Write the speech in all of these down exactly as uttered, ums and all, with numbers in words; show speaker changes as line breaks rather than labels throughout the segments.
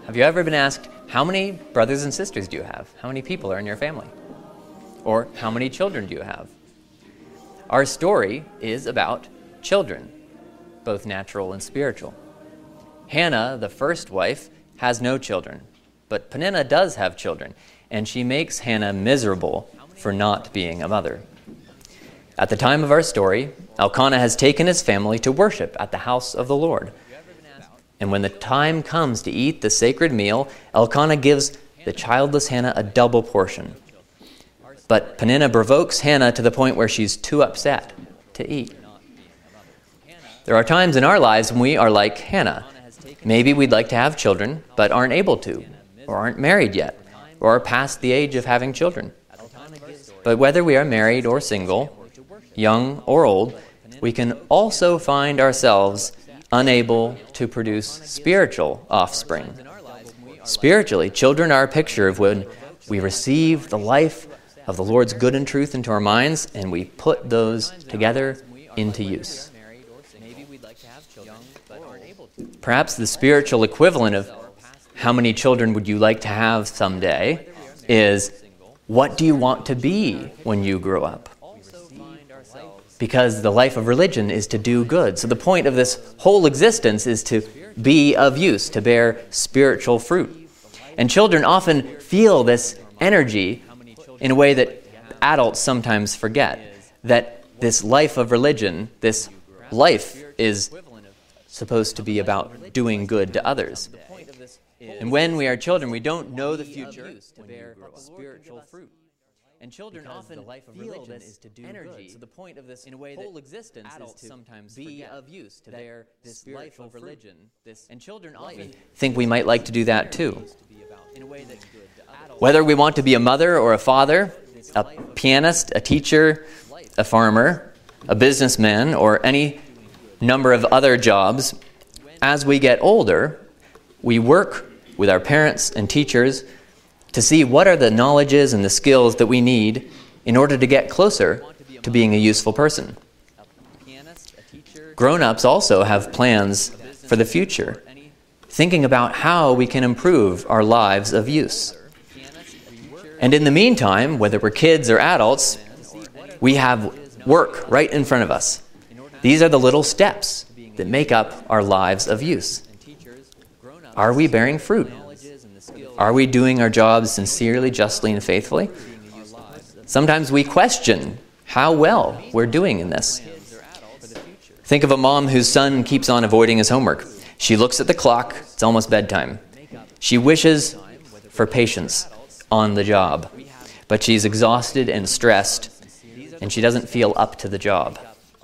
Have you ever been asked, how many brothers and sisters do you have? How many people are in your family? Or how many children do you have? Our story is about children, both natural and spiritual. Hannah, the first wife, has no children, but Peninnah does have children, and she makes Hannah miserable for not being a mother. At the time of our story, Elkanah has taken his family to worship at the house of the Lord. And when the time comes to eat the sacred meal, Elkanah gives the childless Hannah a double portion. But Peninnah provokes Hannah to the point where she's too upset to eat. There are times in our lives when we are like Hannah. Maybe we'd like to have children, but aren't able to, or aren't married yet, or are past the age of having children. But whether we are married or single, young or old, we can also find ourselves unable to produce spiritual offspring. Spiritually, children are a picture of when we receive the life of the Lord's good and truth into our minds, and we put those together into use. Perhaps the spiritual equivalent of how many children would you like to have someday is, what do you want to be when you grow up? Because the life of religion is to do good. So the point of this whole existence is to be of use, to bear spiritual fruit. And children often feel this energy in a way that adults sometimes forget, that this life of religion, this life is supposed to be about doing good to others. And when we are children, we don't know the future to bear spiritual fruit. And children because often the life of feel this is to do energy. Good. So the point of this in a way whole existence is to sometimes be of use to bear this life of religion. This and children often think we might like to do that too. Whether we want to be a mother or a father, a pianist, a teacher, a farmer, a businessman, or any number of other jobs, as we get older, we work with our parents and teachers to see what are the knowledges and the skills that we need in order to get closer to being a useful person. Grown-ups also have plans for the future, thinking about how we can improve our lives of use. And in the meantime, whether we're kids or adults, we have work right in front of us. These are the little steps that make up our lives of use. Are we bearing fruit? Are we doing our jobs sincerely, justly, and faithfully? Sometimes we question how well we're doing in this. Think of a mom whose son keeps on avoiding his homework. She looks at the clock, it's almost bedtime. She wishes for patience on the job, but she's exhausted and stressed, and she doesn't feel up to the job.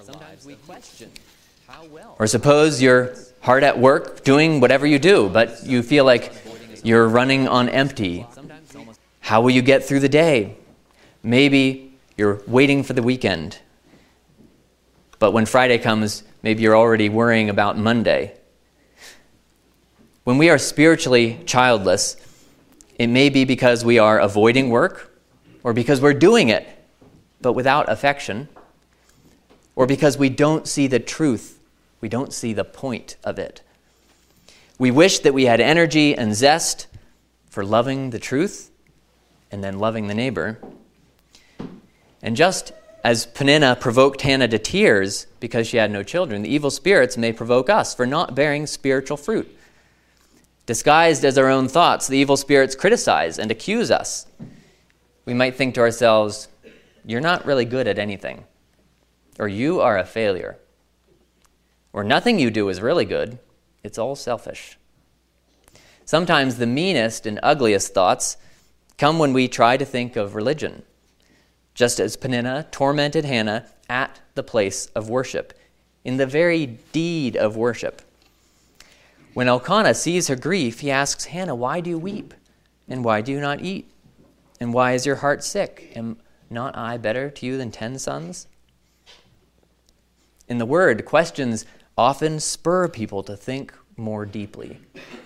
Or suppose you're hard at work doing whatever you do, but you feel like you're running on empty. How will you get through the day? Maybe you're waiting for the weekend. But when Friday comes, maybe you're already worrying about Monday. When we are spiritually childless, it may be because we are avoiding work, or because we're doing it, but without affection, or because we don't see the truth, we don't see the point of it. We wish that we had energy and zest for loving the truth and then loving the neighbor. And just as Peninnah provoked Hannah to tears because she had no children, the evil spirits may provoke us for not bearing spiritual fruit. Disguised as our own thoughts, the evil spirits criticize and accuse us. We might think to ourselves, you're not really good at anything, or you are a failure, or nothing you do is really good. It's all selfish. Sometimes the meanest and ugliest thoughts come when we try to think of religion, just as Peninnah tormented Hannah at the place of worship, in the very deed of worship. When Elkanah sees her grief, he asks Hannah, why do you weep? And why do you not eat? And why is your heart sick? Am not I better to you than ten sons? In the Word, questions often spur people to think more deeply.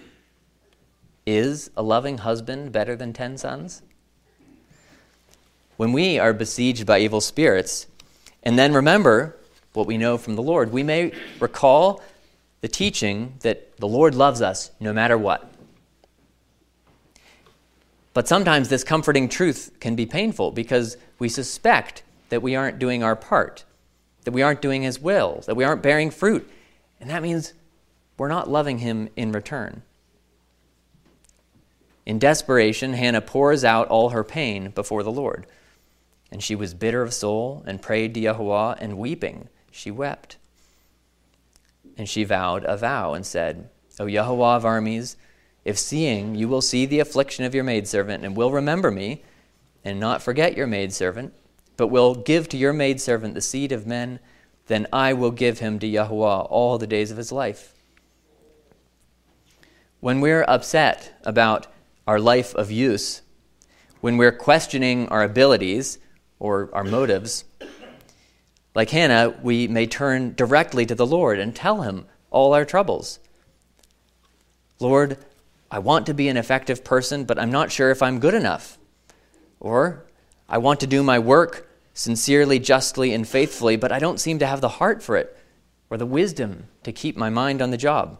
Is a loving husband better than ten sons? When we are besieged by evil spirits, and then remember what we know from the Lord, we may recall the teaching that the Lord loves us no matter what. But sometimes this comforting truth can be painful because we suspect that we aren't doing our part, that we aren't doing his will, that we aren't bearing fruit. And that means we're not loving him in return. In desperation, Hannah pours out all her pain before the Lord. And she was bitter of soul and prayed to Yahuwah, and weeping, she wept. And she vowed a vow and said, O Yahuwah of armies, if seeing you will see the affliction of your maidservant and will remember me, and not forget your maidservant, but will give to your maidservant the seed of men, then I will give him to Yahuwah all the days of his life. When we're upset about our life of use, when we're questioning our abilities or our motives, like Hannah, we may turn directly to the Lord and tell him all our troubles. Lord, I want to be an effective person, but I'm not sure if I'm good enough. Or, I want to do my work sincerely, justly, and faithfully, but I don't seem to have the heart for it or the wisdom to keep my mind on the job.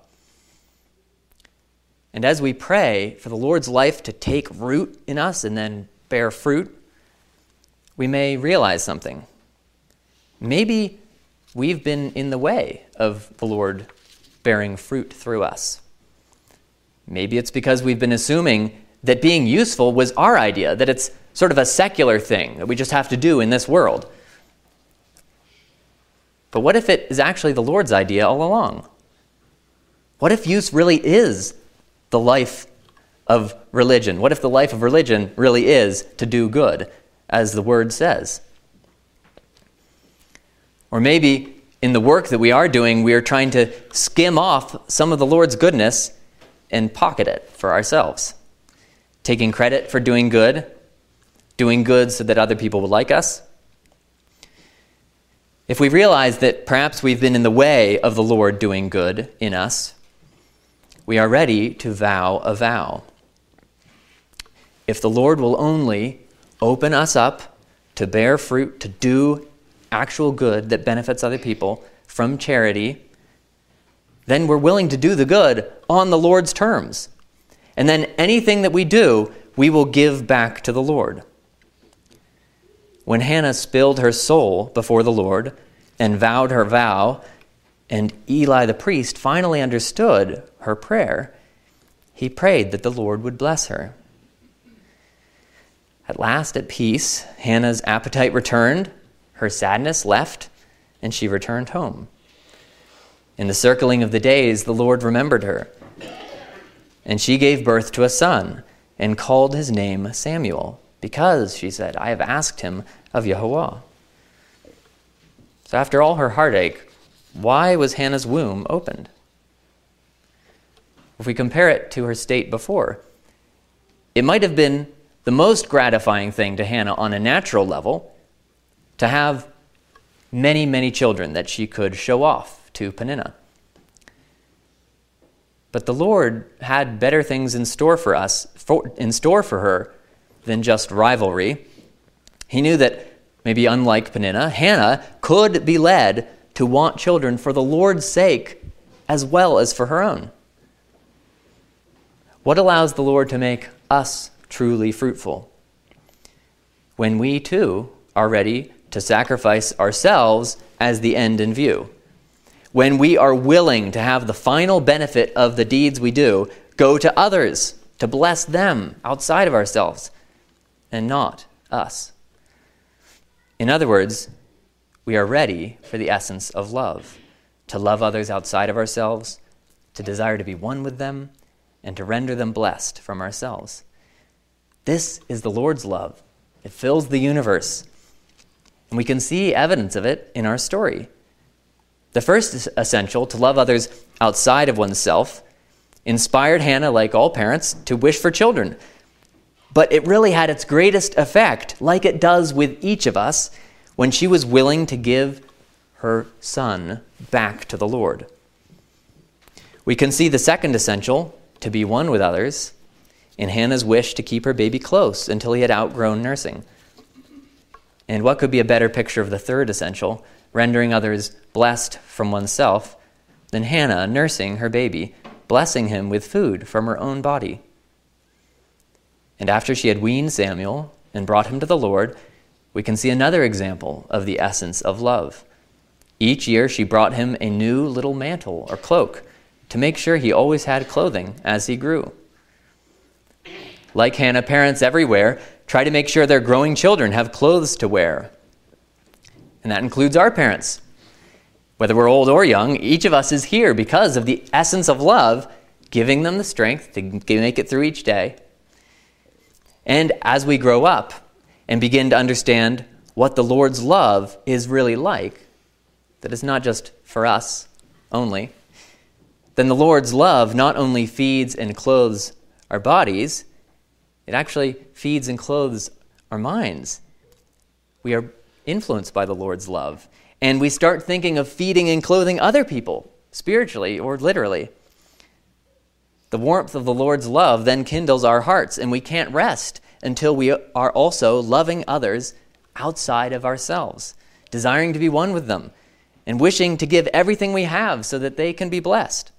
And as we pray for the Lord's life to take root in us and then bear fruit, we may realize something. Maybe we've been in the way of the Lord bearing fruit through us. Maybe it's because we've been assuming that being useful was our idea, that it's sort of a secular thing that we just have to do in this world. But what if it is actually the Lord's idea all along? What if use really is the life of religion? What if the life of religion really is to do good, as the word says? Or maybe in the work that we are doing, we are trying to skim off some of the Lord's goodness and pocket it for ourselves, taking credit for doing good, doing good so that other people will like us. If we realize that perhaps we've been in the way of the Lord doing good in us, we are ready to vow a vow. If the Lord will only open us up to bear fruit, to do actual good that benefits other people from charity, then we're willing to do the good on the Lord's terms. And then anything that we do, we will give back to the Lord. When Hannah spilled her soul before the Lord and vowed her vow, and Eli the priest finally understood her prayer, he prayed that the Lord would bless her. At last, at peace, Hannah's appetite returned, her sadness left, and she returned home. In the circling of the days, the Lord remembered her, and she gave birth to a son and called his name Samuel, because, she said, I have asked him of Yahuwah. So after all her heartache, why was Hannah's womb opened? If we compare it to her state before, it might have been the most gratifying thing to Hannah on a natural level to have many, many children that she could show off to Peninnah. But the Lord had better things in store for us, for, in store for her, than just rivalry. He knew that maybe unlike Peninnah, Hannah could be led to want children for the Lord's sake as well as for her own. What allows the Lord to make us truly fruitful? When we too are ready to sacrifice ourselves as the end in view. When we are willing to have the final benefit of the deeds we do go to others, to bless them outside of ourselves, and not us. In other words, we are ready for the essence of love, to love others outside of ourselves, to desire to be one with them, and to render them blessed from ourselves. This is the Lord's love. It fills the universe. And we can see evidence of it in our story. The first essential, to love others outside of oneself, inspired Hannah, like all parents, to wish for children. But it really had its greatest effect, like it does with each of us, when she was willing to give her son back to the Lord. We can see the second essential, to be one with others, in Hannah's wish to keep her baby close until he had outgrown nursing. And what could be a better picture of the third essential, rendering others blessed from oneself, than Hannah nursing her baby, blessing him with food from her own body? And after she had weaned Samuel and brought him to the Lord, we can see another example of the essence of love. Each year she brought him a new little mantle or cloak to make sure he always had clothing as he grew. Like Hannah, parents everywhere try to make sure their growing children have clothes to wear. And that includes our parents. Whether we're old or young, each of us is here because of the essence of love, giving them the strength to make it through each day. And as we grow up and begin to understand what the Lord's love is really like, that it's not just for us only, then the Lord's love not only feeds and clothes our bodies, it actually feeds and clothes our minds. We are influenced by the Lord's love, and we start thinking of feeding and clothing other people, spiritually or literally. The warmth of the Lord's love then kindles our hearts, and we can't rest until we are also loving others outside of ourselves, desiring to be one with them, and wishing to give everything we have so that they can be blessed.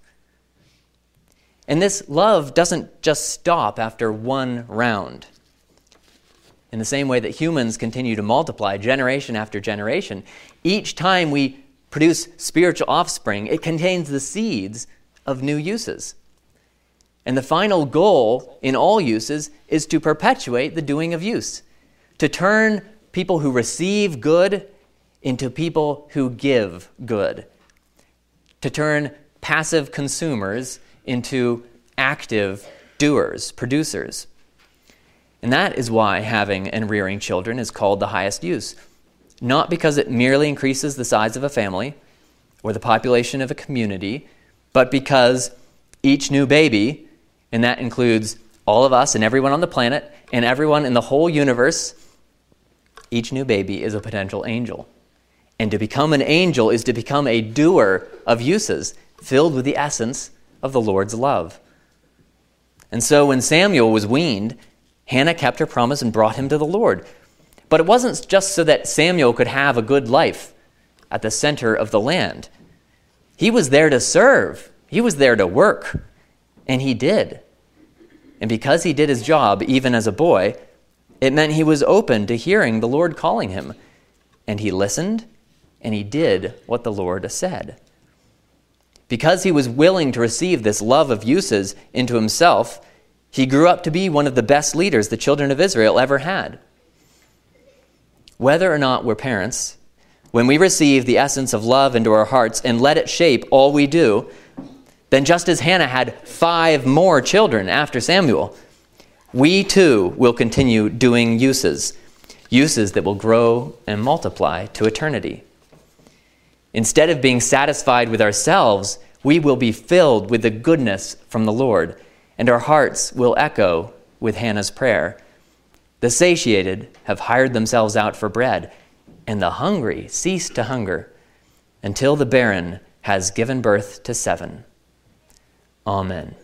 And this love doesn't just stop after one round. In the same way that humans continue to multiply generation after generation, each time we produce spiritual offspring, it contains the seeds of new uses. And the final goal in all uses is to perpetuate the doing of use, to turn people who receive good into people who give good, to turn passive consumers into active doers, producers. And that is why having and rearing children is called the highest use, not because it merely increases the size of a family or the population of a community, but because each new baby, and that includes all of us and everyone on the planet and everyone in the whole universe, each new baby is a potential angel. And to become an angel is to become a doer of uses filled with the essence of the Lord's love. And so when Samuel was weaned, Hannah kept her promise and brought him to the Lord. But it wasn't just so that Samuel could have a good life at the center of the land. He was there to serve. He was there to work. And he did. And because he did his job, even as a boy, it meant he was open to hearing the Lord calling him. And he listened, and he did what the Lord said. Because he was willing to receive this love of uses into himself, he grew up to be one of the best leaders the children of Israel ever had. Whether or not we're parents, when we receive the essence of love into our hearts and let it shape all we do, then just as Hannah had five more children after Samuel, we too will continue doing uses, uses that will grow and multiply to eternity. Instead of being satisfied with ourselves, we will be filled with the goodness from the Lord, and our hearts will echo with Hannah's prayer. The satiated have hired themselves out for bread, and the hungry cease to hunger, until the barren has given birth to seven. Amen.